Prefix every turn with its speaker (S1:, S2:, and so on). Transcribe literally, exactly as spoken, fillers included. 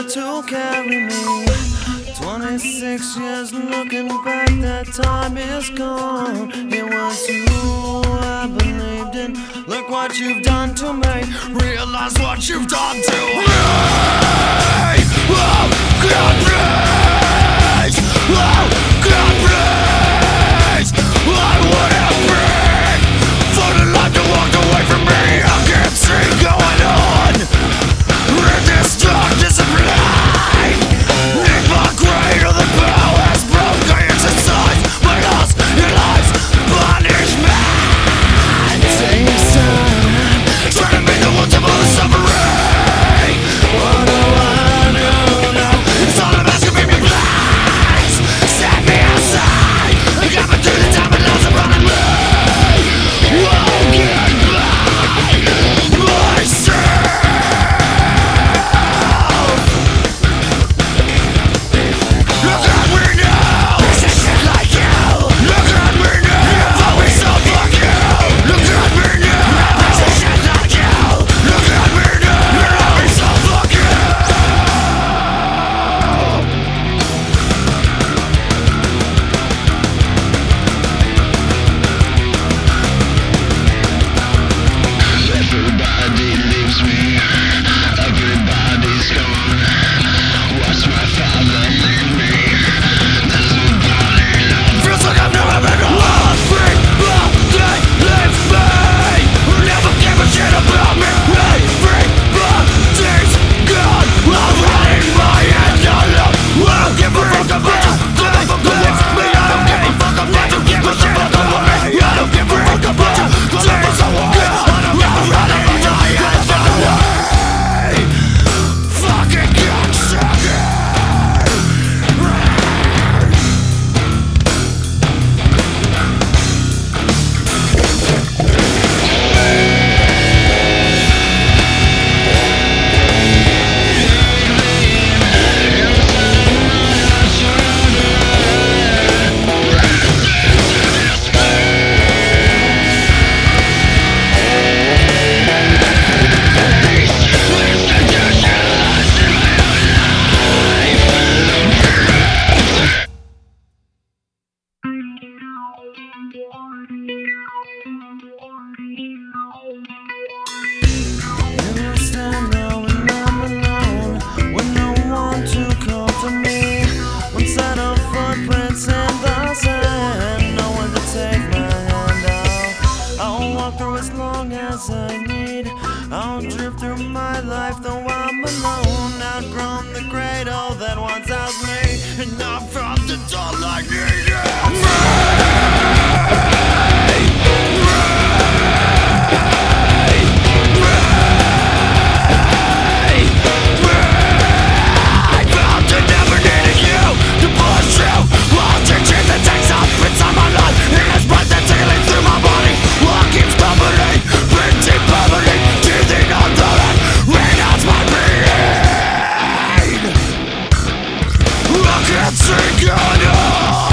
S1: to carry me. Twenty-six years looking back, that time is gone. It was you I believed in. Look what you've done to me. Realize what you've done to me. Oh, God, please. Oh, God, please. I would have prayed for the life that walked away from me. I can't see going on in this darkness of life. In my cradle, the power's broken inside. My loss, your life's punishment. Takes time, trying to make the world of all the suffering. What do I do now? It's all about to be me, please. Set me aside. I got me through the time and lost upon me. Won't get back myself. Look at me now. This is shit like you. Look at me now. You've always so fuck you. Look at me now. This is shit like you. Look at me now. You're always so fuck you.
S2: Everybody leaves me, everybody's gone. Watch my father leave me. There's nobody left.
S1: Feels like I've never been lost. Free, love, they leave me. Who never gave a shit about me. Hey, free, love, days gone. I'm running my head all up. I don't give a fuck about you. They leave me. I don't give a fuck about you. Give a shit about me. I don't give a fuck about you. Days gone. I'm running my head all up. Fucking cocksucker. You stand now when I'm alone, with no one to call to me. One set of footprints in the sand, no one to take my hand out. I'll walk through as long as I need. I'll drift through my life though I'm alone. Outgrown the cradle that once housed me, and I found the all I needed. I found I never needed you to push through all the shit that takes up inside my life. It is blood that's tickling through my body. What keeps bubbling, pretty bubbling, teething on the end, renounce my being. I can't see God.